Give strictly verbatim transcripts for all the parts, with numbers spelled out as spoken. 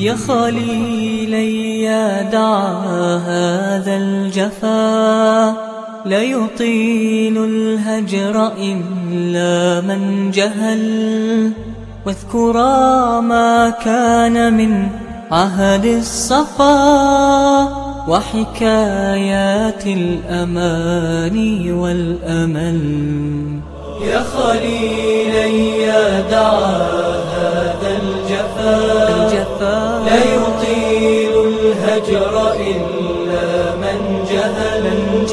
يا خليلي يا دعا هذا الجفا لا يطيل الهجر إلا من جهل، واذكرا ما كان من عهد الصفا وحكايات الأماني والأمل. يا خليلي يا دعا هذا الجفا لا يطيل الهجر إلا من جهل،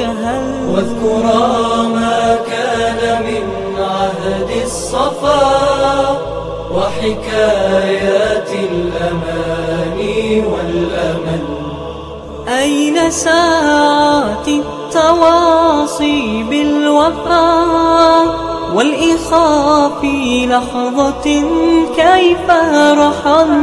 واذكرا ما كان من عهد الصفا وحكايات الأماني والأمل. أين ساعات التواصي بالوفاء والإخاء في لحظة كيف رحل،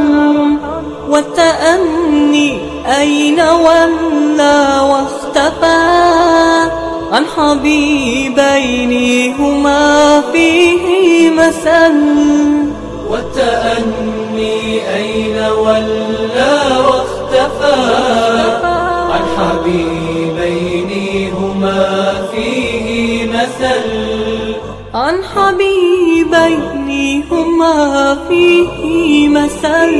والتأني أين ولى واختفى عن حبيبين هما فيه مثل. والتأني أين ولى واختفى عن حبيبين هما فيه مثل. عن حبيبين هما فيه مثل.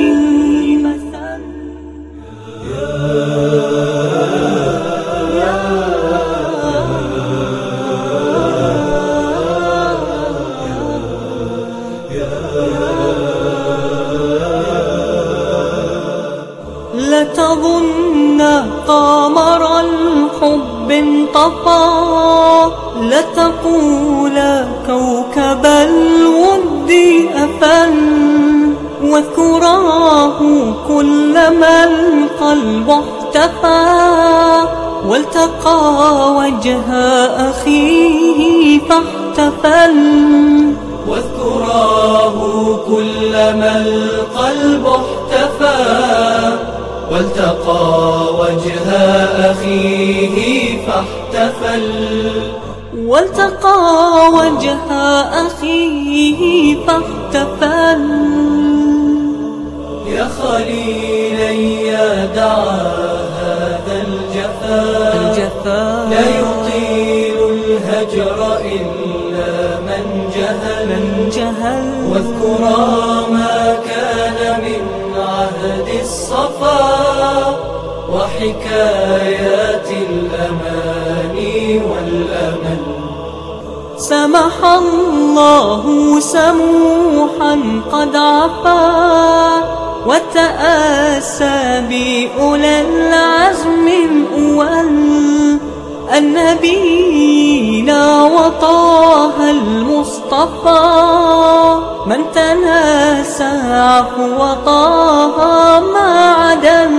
لا تظن قمر الحب انطفى، لا تقول كوكب الود أفل، واذكراه كلما القلب احتفى، والتقى وجه أخيه فاحتفل. واذكراه كلما القلب احتفى، والتقى وجه أخيه فاحتفل. والتقى وجه أخيه فاحتفل. يا خليلي يا دعا هذا الجفا لا يطيل الهجر إلا من جهل، واذكرا ما كان من عهد الصفا وحكايات الأماني والأمل. سمح الله سموحا قد عفا، وتآسى بأولى العزم الأول، النبينا وطه المصطفى من تناسى عفو طه ما عدل.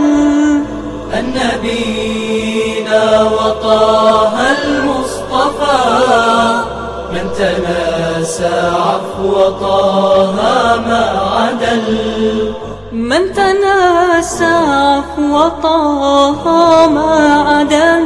النبينا وطه المصطفى من تناسى عفو طه ما عدل. من تناسى عفو طه ما عدل.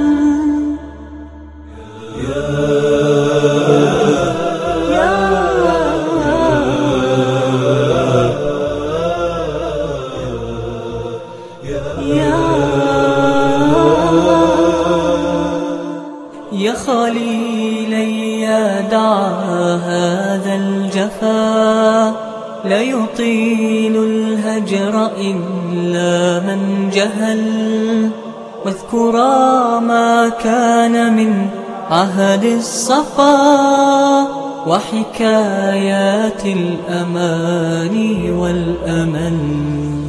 يا خليلي يا دعا هذا الجفا لا يطيل الهجر إلا من جهل، واذكرا ما كان من عهد الصفا وحكايات الأماني والأمل.